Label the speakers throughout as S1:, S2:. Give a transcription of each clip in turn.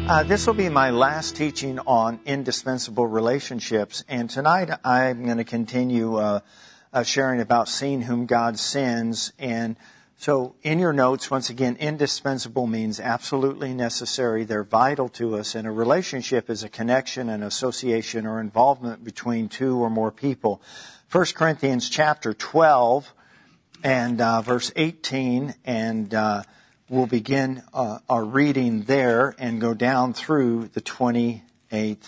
S1: This will be my last teaching on indispensable relationships, and tonight I'm going to continue sharing about seeing whom God sends. And so in your notes, once again, indispensable means absolutely necessary. They're vital to us, and a relationship is a connection, an association, or involvement between two or more people. 1 Corinthians chapter 12 and verse 18, and we'll begin our reading there and go down through the 28th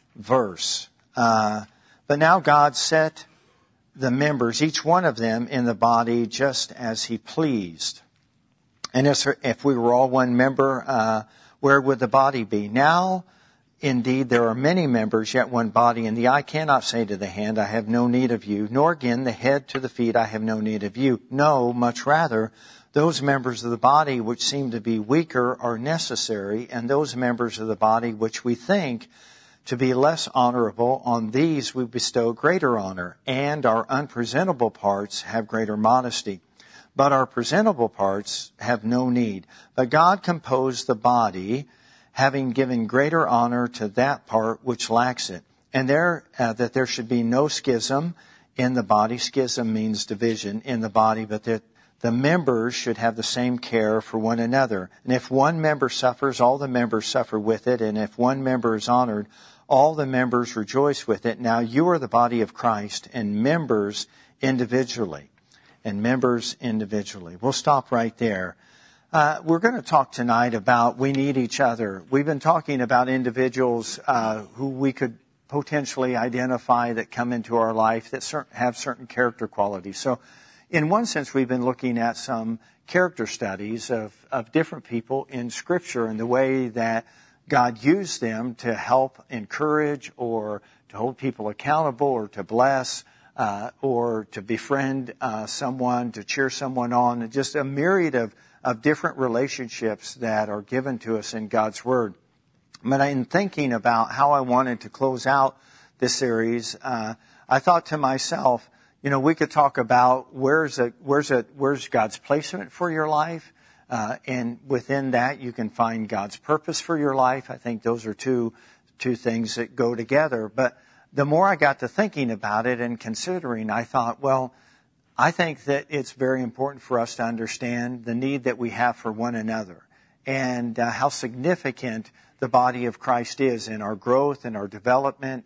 S1: verse. But now God set the members, each one of them, in the body just as He pleased. And if we were all one member, where would the body be? Now, indeed, there are many members, yet one body. And the eye cannot say to the hand, I have no need of you, nor again the head to the feet, I have no need of you. No, much rather, those members of the body which seem to be weaker are necessary, and those members of the body which we think to be less honorable, on these we bestow greater honor, and our unpresentable parts have greater modesty. But our presentable parts have no need. But God composed the body, having given greater honor to that part which lacks it, and that there should be no schism in the body. Schism means division in the body, but that the members should have the same care for one another. And if one member suffers, all the members suffer with it. And if one member is honored, all the members rejoice with it. Now you are the body of Christ, and members individually. And members individually. We'll stop right there. We're going to talk tonight about we need each other. We've been talking about individuals who we could potentially identify that come into our life that have certain character qualities. So in one sense, we've been looking at some character studies of different people in Scripture and the way that God used them to help encourage or to hold people accountable or to bless or to befriend someone, to cheer someone on, and just a myriad of different relationships that are given to us in God's Word. But in thinking about how I wanted to close out this series, I thought to myself, you know, we could talk about where's God's placement for your life, and within that you can find God's purpose for your life. I think those are two things that go together. But the more I got to thinking about it and considering, I thought, well, I think that it's very important for us to understand the need that we have for one another and how significant the body of Christ is in our growth, in our development,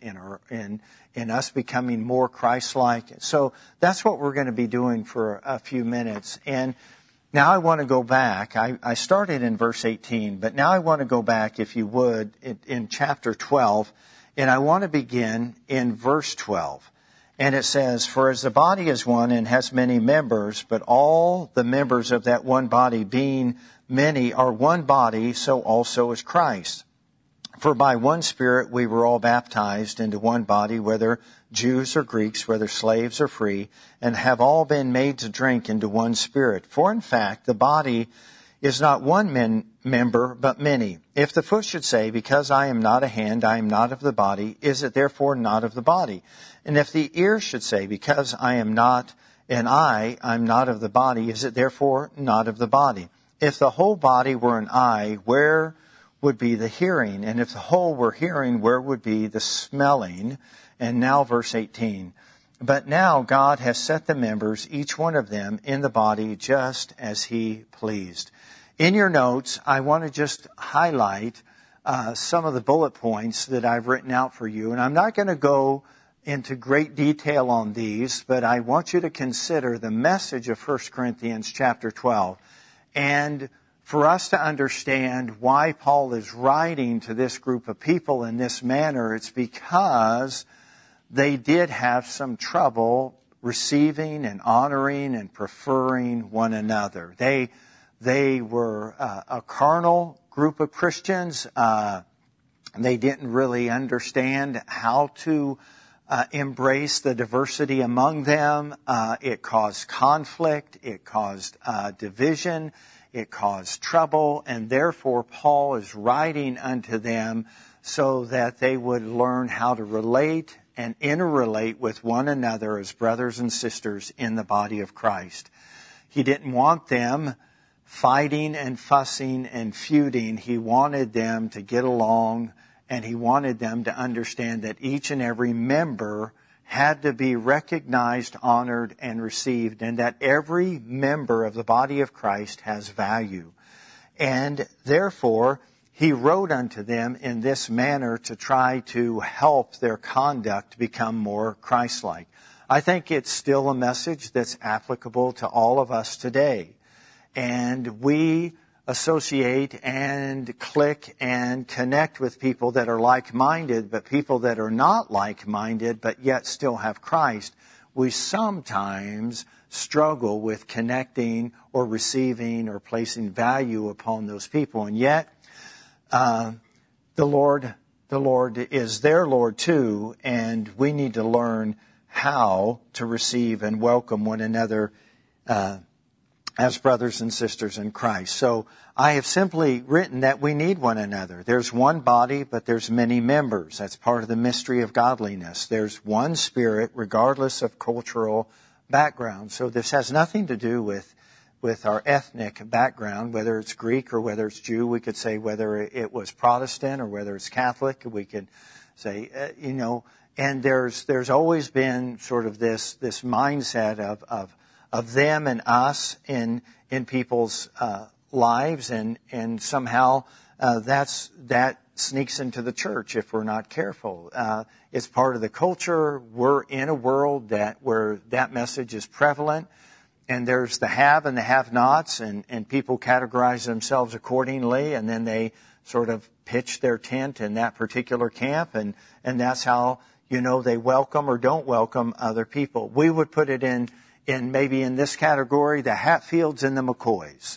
S1: in us becoming more Christ-like. So that's what we're going to be doing for a few minutes. And now I want to go back. I started in verse 18, but now I want to go back, if you would, in chapter 12, and I want to begin in verse 12. And it says, for as the body is one and has many members, but all the members of that one body being many are one body, so also is Christ. For by one Spirit we were all baptized into one body, whether Jews or Greeks, whether slaves or free, and have all been made to drink into one Spirit. For in fact, the body is not one member, but many. If the foot should say, because I am not a hand, I am not of the body, is it therefore not of the body? And if the ear should say, because I am not an eye, I am not of the body, is it therefore not of the body? If the whole body were an eye, where would be the hearing? And if the whole were hearing, where would be the smelling? And now verse 18. But now God has set the members, each one of them, in the body just as He pleased. In your notes, I want to just highlight some of the bullet points that I've written out for you. And I'm not going to go into great detail on these, but I want you to consider the message of 1 Corinthians chapter 12. And for us to understand why Paul is writing to this group of people in this manner, it's because they did have some trouble receiving and honoring and preferring one another. They were a carnal group of Christians. They didn't really understand how to embrace the diversity among them. It caused conflict. It caused division. It caused trouble. And therefore, Paul is writing unto them so that they would learn how to relate and interrelate with one another as brothers and sisters in the body of Christ. He didn't want them fighting and fussing and feuding. He wanted them to get along, and he wanted them to understand that each and every member had to be recognized, honored, and received, and that every member of the body of Christ has value. And therefore, he wrote unto them in this manner to try to help their conduct become more Christ-like. I think it's still a message that's applicable to all of us today. And we associate and click and connect with people that are like-minded, but people that are not like-minded but yet still have Christ. We sometimes struggle with connecting or receiving or placing value upon those people. And yet, the Lord is their Lord too, and we need to learn how to receive and welcome one another as brothers and sisters in Christ. So I have simply written that we need one another. There's one body, but there's many members. That's part of the mystery of godliness. There's one Spirit, regardless of cultural background. So this has nothing to do with our ethnic background, whether it's Greek or whether it's Jew. We could say whether it was Protestant or whether it's Catholic. We could say, and there's always been sort of this mindset of them and us in people's lives, and somehow that sneaks into the church if we're not careful. It's part of the culture. We're in a world where that message is prevalent, and there's the have and the have-nots, and people categorize themselves accordingly, and then they sort of pitch their tent in that particular camp, and that's how they welcome or don't welcome other people. We would put it in maybe in this category, the Hatfields and the McCoys.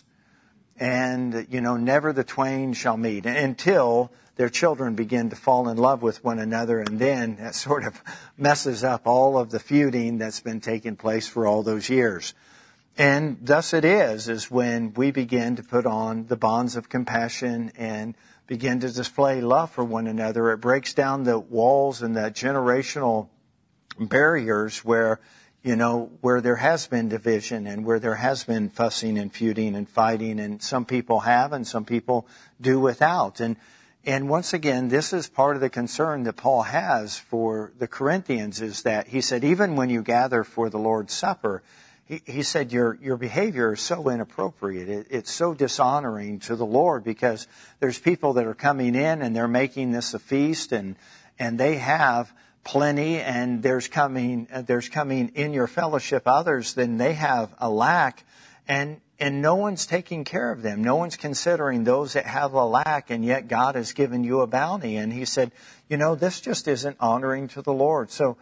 S1: And, never the twain shall meet until their children begin to fall in love with one another. And then that sort of messes up all of the feuding that's been taking place for all those years. And thus it is when we begin to put on the bonds of compassion and begin to display love for one another. It breaks down the walls and the generational barriers where there has been division and where there has been fussing and feuding and fighting, and some people have and some people do without. And once again, this is part of the concern that Paul has for the Corinthians, is that he said, even when you gather for the Lord's Supper, he said your behavior is so inappropriate. It's so dishonoring to the Lord, because there's people that are coming in and they're making this a feast, and they have plenty, and there's coming in your fellowship others, then they have a lack, and no one's taking care of them. No one's considering those that have a lack, and yet God has given you a bounty. And he said, this just isn't honoring to the Lord. So,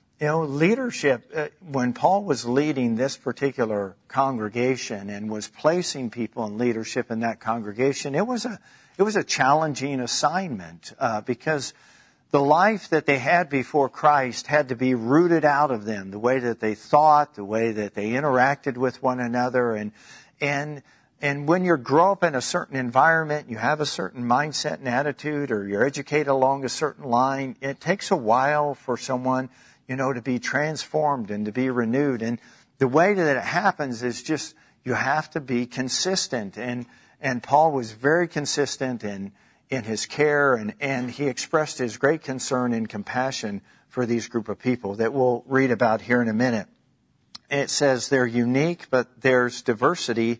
S1: leadership, when Paul was leading this particular congregation and was placing people in leadership in that congregation, it was a challenging assignment, because the life that they had before Christ had to be rooted out of them, the way that they thought, the way that they interacted with one another. And when you grow up in a certain environment, you have a certain mindset and attitude, or you're educated along a certain line, it takes a while for someone, to be transformed and to be renewed. And the way that it happens is just, you have to be consistent. And Paul was very consistent in his care, and he expressed his great concern and compassion for these group of people that we'll read about here in a minute. It says they're unique, but there's diversity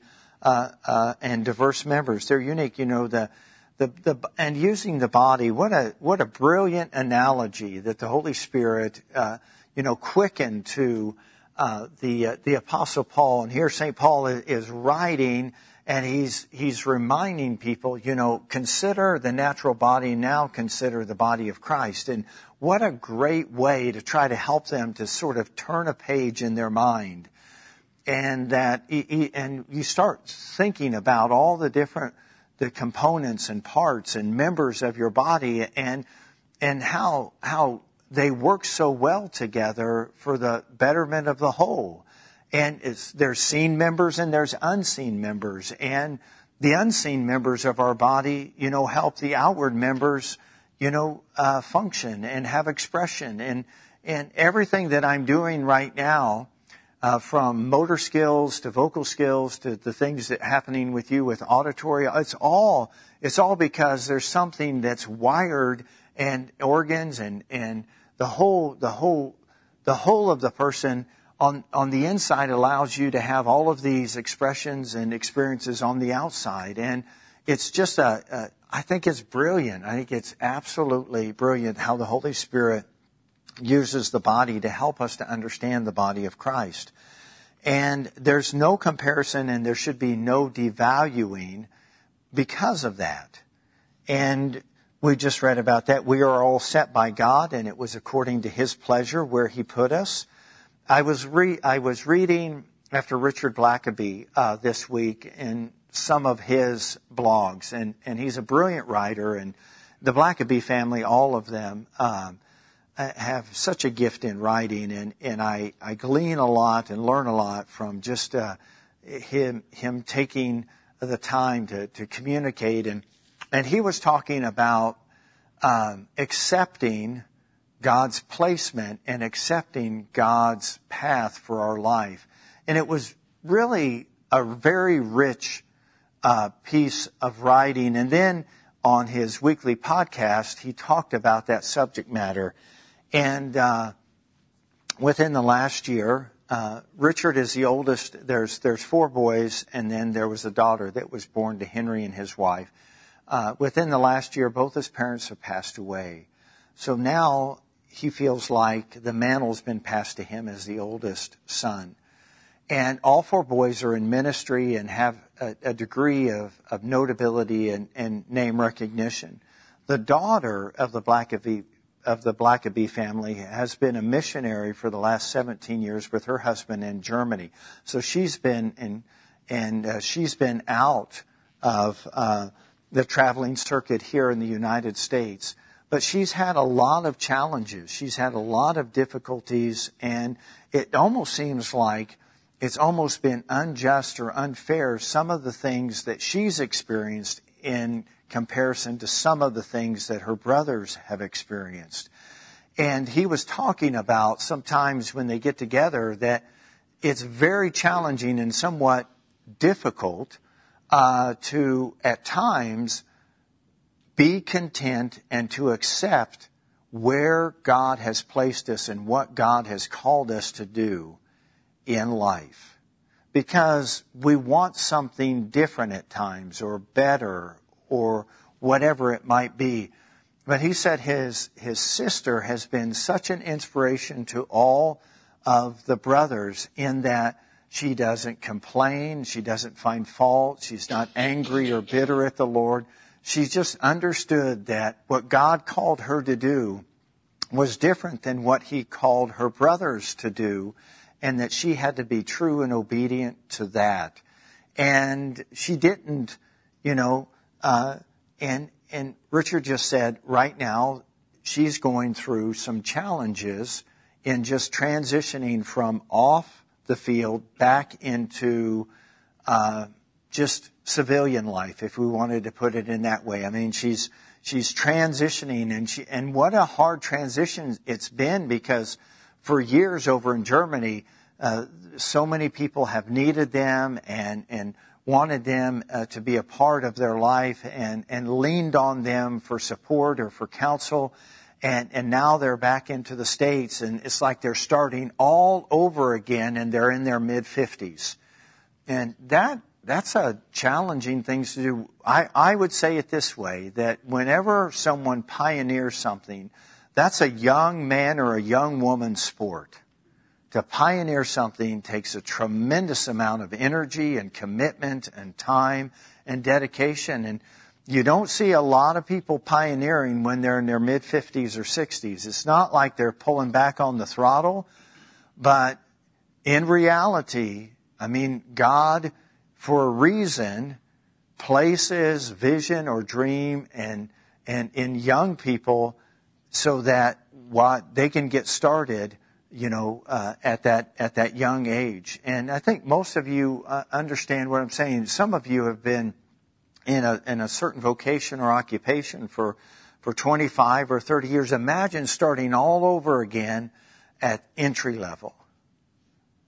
S1: and diverse members. They're unique. And using the body, what a brilliant analogy that the Holy Spirit quickened to the Apostle Paul. And here St. Paul is writing, and he's reminding people, consider the natural body, now consider the body of Christ. And what a great way to try to help them to sort of turn a page in their mind. And and you start thinking about all the components and parts and members of your body, and how they work so well together for the betterment of the whole. And there's seen members and there's unseen members. And the unseen members of our body, help the outward members, function and have expression. And everything that I'm doing right now, from motor skills to vocal skills to the things that are happening with you with auditory. It's all because there's something that's wired, and organs and the whole of the person on the inside allows you to have all of these expressions and experiences on the outside. And it's just I think it's brilliant. I think it's absolutely brilliant how the Holy Spirit uses the body to help us to understand the body of Christ. And there's no comparison, and there should be no devaluing because of that. And we just read about that. We are all set by God, and it was according to His pleasure where He put us. I was reading after Richard Blackaby this week in some of his blogs, and he's a brilliant writer, and the Blackaby family, all of them, have such a gift in writing, and I glean a lot and learn a lot from just him taking the time to communicate, and he was talking about accepting God's placement and accepting God's path for our life. And it was really a very rich piece of writing. And then on his weekly podcast, he talked about that subject matter. And within the last year, Richard is the oldest. There's 4 boys, and then there was a daughter that was born to Henry and his wife. Within the last year, both his parents have passed away. So now he feels like the mantle's been passed to him as the oldest son. And all 4 boys are in ministry and have a degree of notability and name recognition. The daughter of the Blackaby family has been a missionary for the last 17 years with her husband in Germany. So she's been she's been out of the traveling circuit here in the United States. But she's had a lot of challenges. She's had a lot of difficulties, and it almost seems like it's almost been unjust or unfair, some of the things that she's experienced in comparison to some of the things that her brothers have experienced. And he was talking about sometimes when they get together that it's very challenging and somewhat difficult to, at times, be content and to accept where God has placed us and what God has called us to do in life. Because we want something different at times, or better, or whatever it might be. But he said his sister has been such an inspiration to all of the brothers in that she doesn't complain, she doesn't find fault, she's not angry or bitter at the Lord. She's just understood that what God called her to do was different than what He called her brothers to do, and that she had to be true and obedient to that. And she didn't, and Richard just said right now she's going through some challenges in just transitioning from off the field back into just civilian life, if we wanted to put it in that way. I mean, she's transitioning, and what a hard transition it's been, because for years over in Germany, so many people have needed them and wanted them to be a part of their life and leaned on them for support or for counsel. And now they're back into the States, and it's like they're starting all over again, and they're in their mid-50s. And that's a challenging thing to do. I would say it this way, that whenever someone pioneers something, that's a young man or a young woman's sport. To pioneer something takes a tremendous amount of energy and commitment and time and dedication. And you don't see a lot of people pioneering when they're in their mid-50s or 60s. It's not like they're pulling back on the throttle, but in reality, I mean, God, for a reason, places vision or dream and in young people so that they can get started, at that young age. And I think most of you understand what I'm saying. Some of you have been in a certain vocation or occupation for 25 or 30 years. Imagine starting all over again at entry level.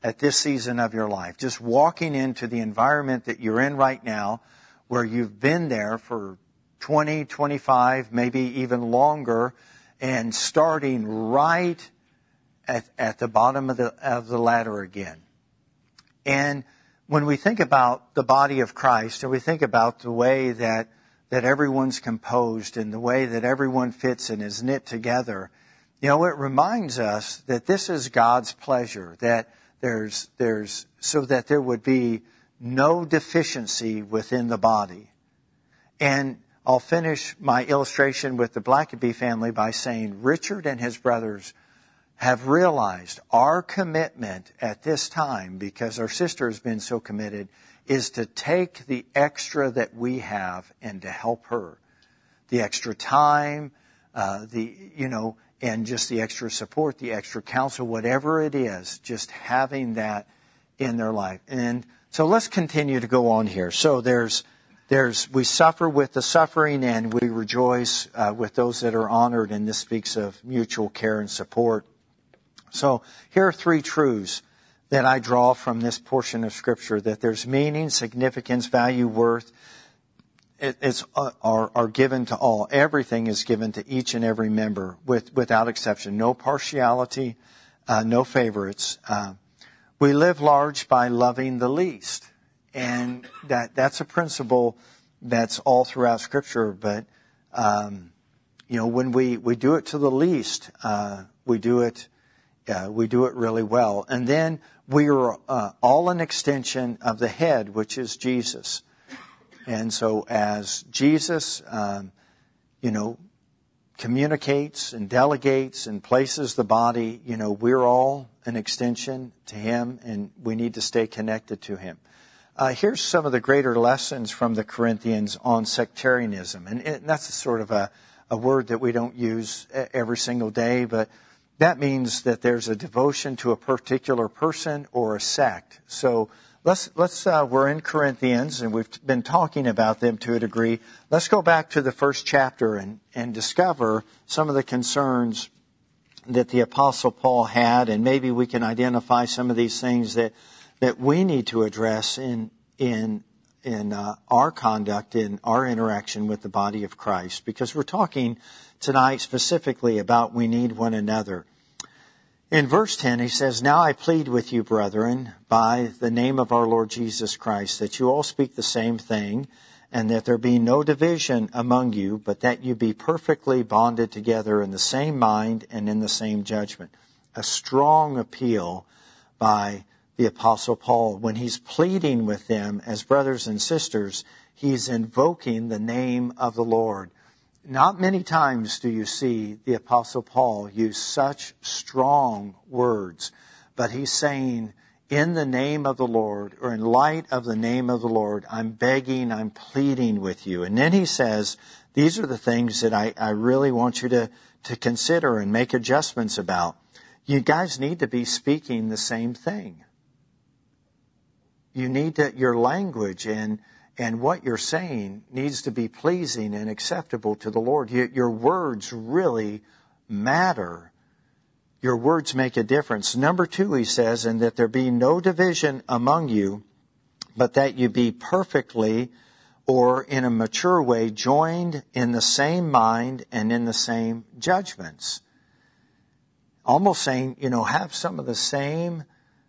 S1: at this season of your life. Just walking into the environment that you're in right now, where you've been there for 20, 25, maybe even longer, and starting right at the bottom of the ladder again. And when we think about the body of Christ, and we think about the way that everyone's composed and the way that everyone fits and is knit together, it reminds us that this is God's pleasure, that there's so that there would be no deficiency within the body. And I'll finish my illustration with the Blackaby family by saying Richard and his brothers have realized our commitment at this time, because our sister has been so committed, is to take the extra that we have and to help her. The extra time, and just the extra support, the extra counsel, whatever it is, just having that in their life. And so let's continue to go on here. So we suffer with the suffering and we rejoice with those that are honored, and this speaks of mutual care and support. So here are 3 truths that I draw from this portion of Scripture: that there's meaning, significance, value, worth. Are given to all. Everything is given to each and every member without exception. No partiality, no favorites. We live large by loving the least. And that's a principle that's all throughout Scripture. But, when we do it to the least, we do it really well. And then we are all an extension of the head, which is Jesus. And so as Jesus, communicates and delegates and places the body, we're all an extension to Him, and we need to stay connected to Him. Here's some of the greater lessons from the Corinthians on sectarianism. And that's sort of a word that we don't use every single day, but that means that there's a devotion to a particular person or a sect. So let's we're in Corinthians, and we've been talking about them to a degree. Let's go back to the first chapter and discover some of the concerns that the Apostle Paul had, and maybe we can identify some of these things that we need to address in our conduct, in our interaction with the body of Christ, because we're talking tonight specifically about we need one another. In verse 10, he says, "Now I plead with you, brethren, by the name of our Lord Jesus Christ, that you all speak the same thing, and that there be no division among you, but that you be perfectly bonded together in the same mind and in the same judgment." A strong appeal by the Apostle Paul. When he's pleading with them as brothers and sisters, he's invoking the name of the Lord. Not many times do you see the Apostle Paul use such strong words, but he's saying, in the name of the Lord, or in light of the name of the Lord, I'm begging, I'm pleading with you. And then he says, these are the things that I really want you to consider and make adjustments about. You guys need to be speaking the same thing. You need to, your language and what you're saying needs to be pleasing and acceptable to the Lord. Your words really matter. Your words make a difference. Number 2, he says, and that there be no division among you, but that you be perfectly, or in a mature way, joined in the same mind and in the same judgments. Almost saying, have some of the same,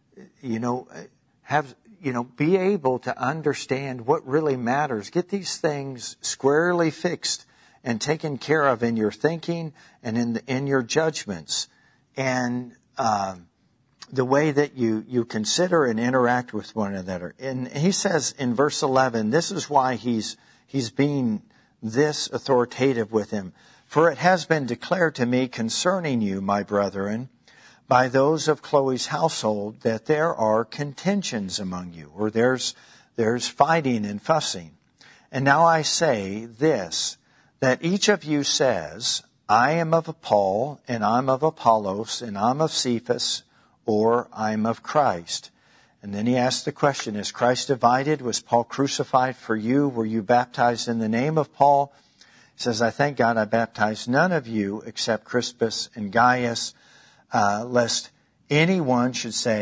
S1: be able to understand what really matters. Get these things squarely fixed and taken care of in your thinking and in your judgments, and the way that you consider and interact with one another. And he says in verse 11, this is why he's being this authoritative with him. "For it has been declared to me concerning you, my brethren, by those of Chloe's household, that there are contentions among you," or there's fighting and fussing. "And now I say this, that each of you says, I am of Paul, and I'm of Apollos, and I'm of Cephas, or I'm of Christ." And then he asks the question, is Christ divided? Was Paul crucified for you? Were you baptized in the name of Paul? He says, "I thank God I baptized none of you except Crispus and Gaius, lest anyone should say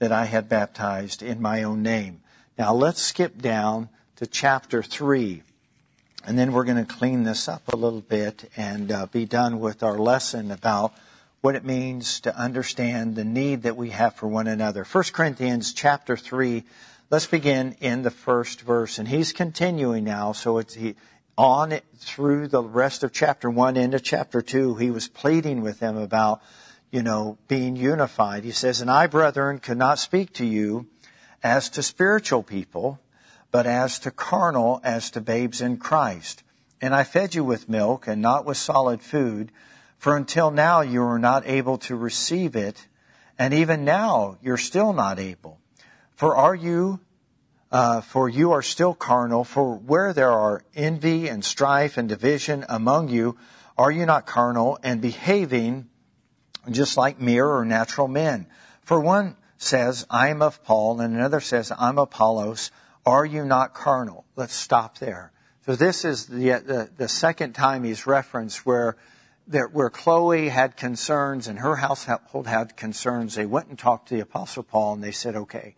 S1: that I had baptized in my own name. Now let's skip down to chapter 3. And then we're going to clean this up a little bit and be done with our lesson about what it means to understand the need that we have for one another. 1 Corinthians chapter 3, let's begin in the first verse. And he's continuing now, so it's on through the rest of chapter 1 into chapter 2. He was pleading with them about, being unified. He says, "And I, brethren, could not speak to you as to spiritual people, but as to carnal, as to babes in Christ. And I fed you with milk and not with solid food, for until now you were not able to receive it, and even now you're still not able. For you are still carnal, for where there are envy and strife and division among you, are you not carnal and behaving just like mere or natural men? For one says, I am of Paul, and another says, I'm of Apollos. Are you not carnal?" Let's stop there. So this is the second time he's referenced where Chloe had concerns and her household had concerns. They went and talked to the Apostle Paul and they said, okay,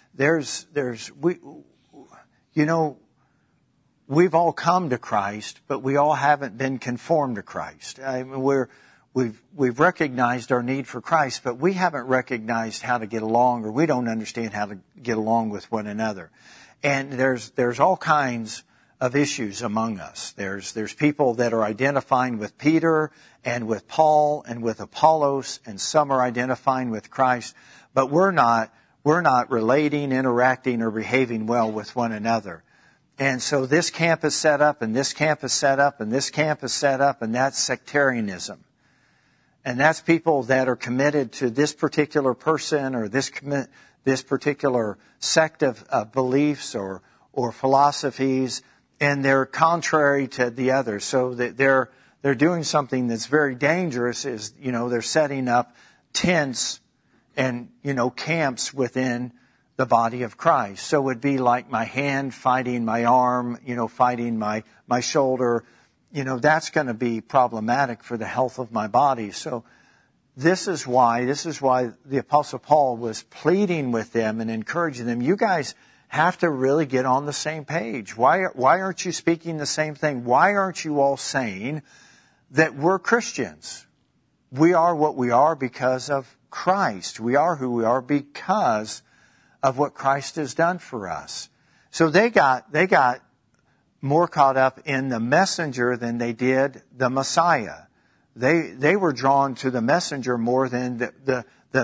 S1: we've all come to Christ, but we all haven't been conformed to Christ. I mean, we've recognized our need for Christ, but we haven't recognized how to get along, or we don't understand how to get along with one another. And there's all kinds of issues among us. There's people that are identifying with Peter and with Paul and with Apollos, and some are identifying with Christ, but we're not relating, interacting, or behaving well with one another. And so this camp is set up, and this camp is set up, and this camp is set up, and that's sectarianism. And that's people that are committed to this particular person or this particular sect of beliefs or philosophies, and they're contrary to the others. So that they're doing something that's very dangerous. Is they're setting up tents and camps within the body of Christ. So it would be like my hand fighting my arm, fighting my shoulder. That's going to be problematic for the health of my body. So this is why the Apostle Paul was pleading with them and encouraging them. You guys have to really get on the same page. Why aren't you speaking the same thing? Why aren't you all saying that we're Christians? We are what we are because of Christ. We are who we are because of what Christ has done for us. So they got more caught up in the messenger than they did the Messiah. They were drawn to the messenger more than the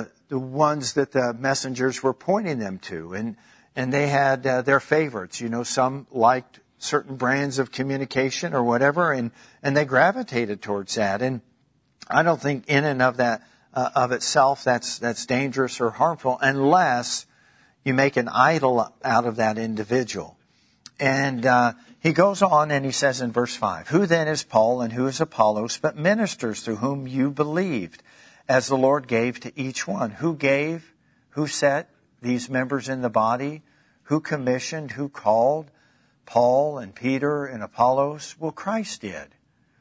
S1: ones that the messengers were pointing them to. And they had their favorites. Some liked certain brands of communication or whatever, and they gravitated towards that. And I don't think in and of that of itself that's dangerous or harmful unless you make an idol out of that individual. And he goes on and he says in verse 5, "Who then is Paul and who is Apollos, but ministers through whom you believed, as the Lord gave to each one?" Who gave? Who set these members in the body? Who commissioned? Who called Paul and Peter and Apollos? Well, Christ did.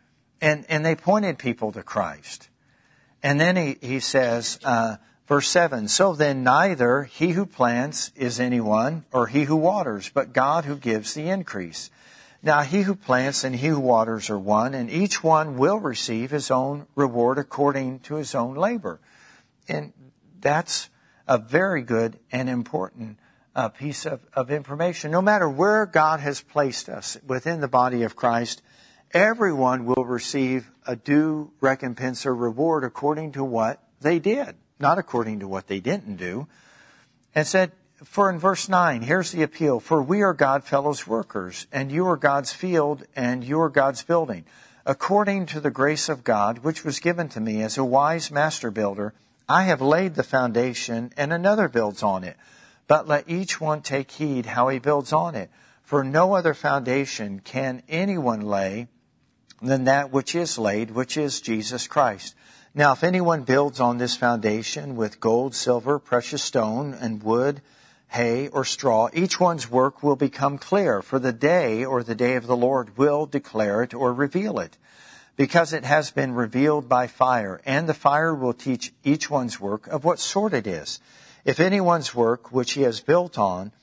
S1: And they pointed people to Christ. And then he says, verse 7, "So then neither he who plants is anyone, or he who waters, but God who gives the increase. Now he who plants and he who waters are one, and each one will receive his own reward according to his own labor." And that's a very good and important piece of information. No matter where God has placed us within the body of Christ, everyone will receive a due recompense or reward according to what they did, not according to what they didn't do. And said, for in verse 9, here's the appeal, "For we are God's fellow workers, and you are God's field, and you are God's building. According to the grace of God, which was given to me as a wise master builder, I have laid the foundation, and another builds on it. But let each one take heed how he builds on it. For no other foundation can anyone lay than that which is laid, which is Jesus Christ. Now if anyone builds on this foundation with gold, silver, precious stone, and wood, hay, or straw, each one's work will become clear, for the day or the day of the Lord will declare it or reveal it, because it has been revealed by fire, and the fire will teach each one's work of what sort it is. If anyone's work which he has built on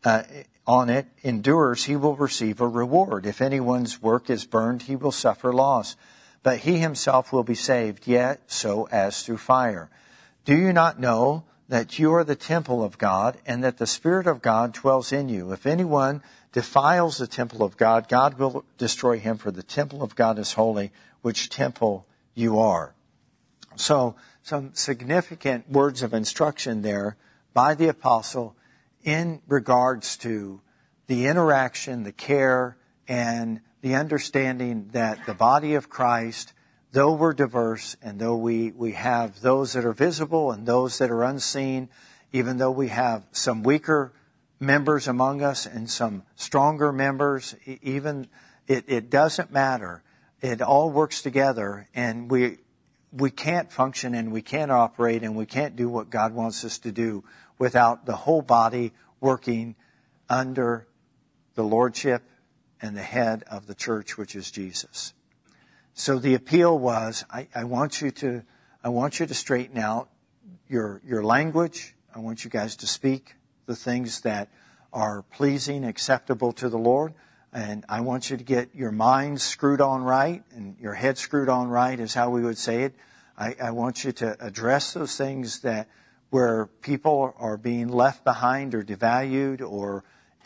S1: it endures, he will receive a reward. If anyone's work is burned, he will suffer loss. But he himself will be saved, yet so as through fire. Do you not know that you are the temple of God, and that the Spirit of God dwells in you? If anyone defiles the temple of God, God will destroy him, for the temple of God is holy, which temple you are. So, some significant words of instruction there by the apostle in regards to the interaction, the care, and the understanding that the body of Christ, though we're diverse and though we have those that are visible and those that are unseen, even though we have some weaker members among us and some stronger members, even it doesn't matter. It all works together, and we can't function and we can't operate and we can't do what God wants us to do without the whole body working under the lordship and the head of the church, which is Jesus. So the appeal was, I want you to straighten out your language. I want you guys to speak the things that are pleasing, acceptable to the Lord. And I want you to get your mind screwed on right and your head screwed on right is how we would say it. I want you to address those things that where people are being left behind or devalued or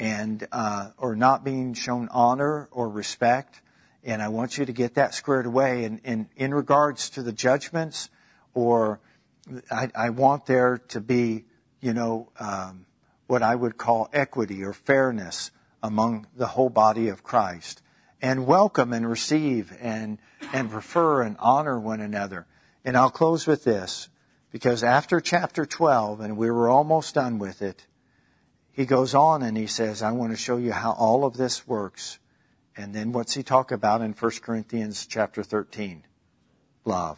S1: not being shown honor or respect. And I want you to get that squared away. And in regards to the judgments, or I want there to be, what I would call equity or fairness among the whole body of Christ, and welcome and receive and prefer and honor one another. And I'll close with this, because after chapter 12, and we were almost done with it, he goes on and he says, I want to show you how all of this works. And then what's he talk about in 1 Corinthians chapter 13? Love.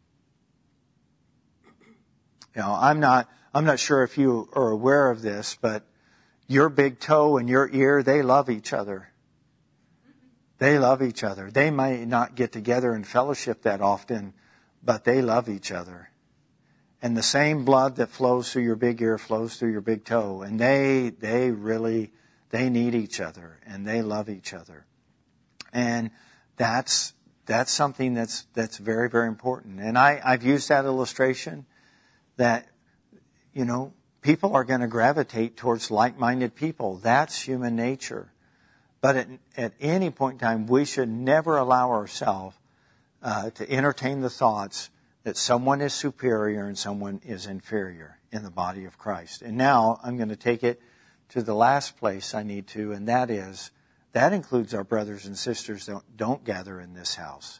S1: I'm not sure if you are aware of this, but your big toe and your ear, they love each other. They love each other. They might not get together and fellowship that often, but they love each other. And the same blood that flows through your big ear flows through your big toe. And they need each other and they love each other. And that's something that's very, very important. And I've used that illustration that, people are going to gravitate towards like-minded people. That's human nature. But at any point in time, we should never allow ourselves to entertain the thoughts that someone is superior and someone is inferior in the body of Christ. And now I'm going to take it to the last place I need to, and that includes our brothers and sisters that don't gather in this house.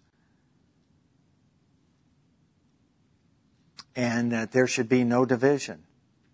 S1: And that there should be no division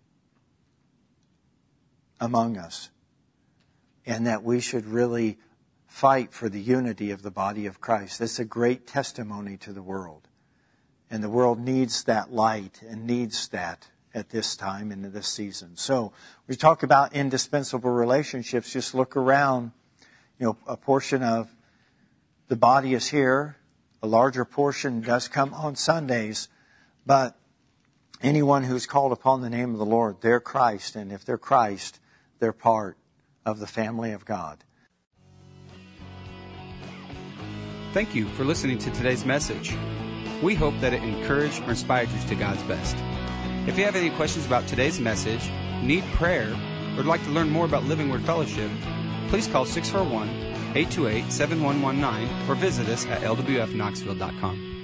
S1: among us. And that we should really fight for the unity of the body of Christ. That's a great testimony to the world. And the world needs that light and needs that at this time and in this season. So we talk about indispensable relationships. Just look around. A portion of the body is here. A larger portion does come on Sundays. But anyone who's called upon the name of the Lord, they're Christ. And if they're Christ, they're part of the family of God.
S2: Thank you for listening to today's message. We hope that it encouraged or inspired you to God's best. If you have any questions about today's message, need prayer, or would like to learn more about Living Word Fellowship, please call 641-828-7119 or visit us at lwfknoxville.com.